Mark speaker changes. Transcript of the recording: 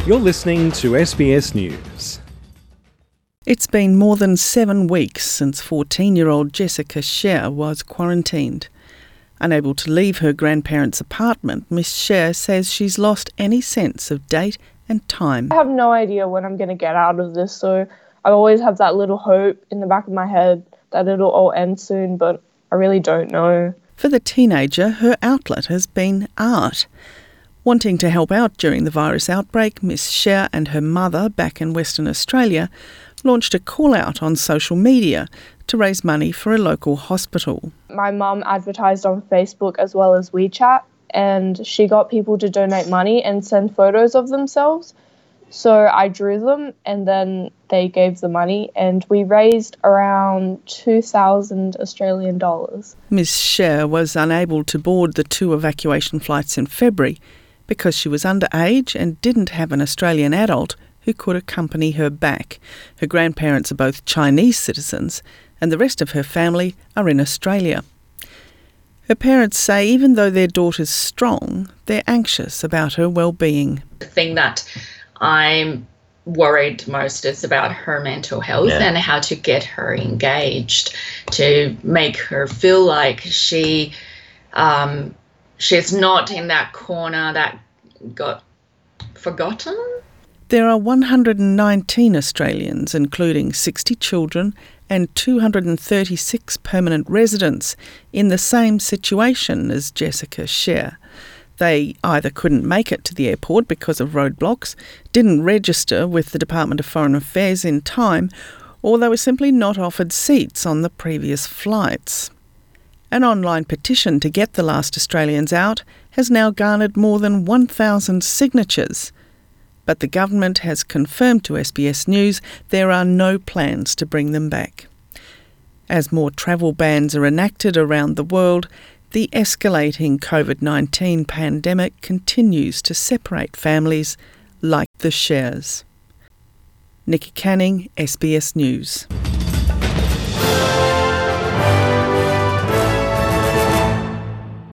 Speaker 1: You're listening to SBS News.
Speaker 2: It's been more than 7 weeks since 14-year-old Jessica Scher was quarantined. Unable to leave her grandparents' apartment, Miss Scher says she's lost any sense of date and time.
Speaker 3: I have no idea when I'm going to get out of this, so I always have that little hope in the back of my head that it'll all end soon, but I really don't know.
Speaker 2: For the teenager, her outlet has been art. Wanting to help out during the virus outbreak, Miss Scher and her mother, back in Western Australia, launched a call-out on social media to raise money for a local hospital.
Speaker 3: My mum advertised on Facebook as well as WeChat, and she got people to donate money and send photos of themselves. So I drew them and then they gave the money, and we raised around 2,000 Australian dollars.
Speaker 2: Miss Scher was unable to board the 2 evacuation flights in February because she was underage and didn't have an Australian adult who could accompany her back. Her grandparents are both Chinese citizens and the rest of her family are in Australia. Her parents say even though their daughter's strong, they're anxious about her well-being.
Speaker 4: The thing that I'm worried most is about her mental health and how to get her engaged, to make her feel like she's not in that corner that got forgotten.
Speaker 2: There are 119 Australians, including 60 children and 236 permanent residents, in the same situation as Jessica Scher. They either couldn't make it to the airport because of roadblocks, didn't register with the Department of Foreign Affairs in time, or they were simply not offered seats on the previous flights. An online petition to get the last Australians out has now garnered more than 1,000 signatures. But the government has confirmed to SBS News there are no plans to bring them back. As more travel bans are enacted around the world, the escalating COVID-19 pandemic continues to separate families like the Schers. Nikki Canning, SBS News.